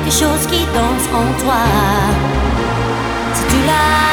choses qui dansent en toi. Si tu l'as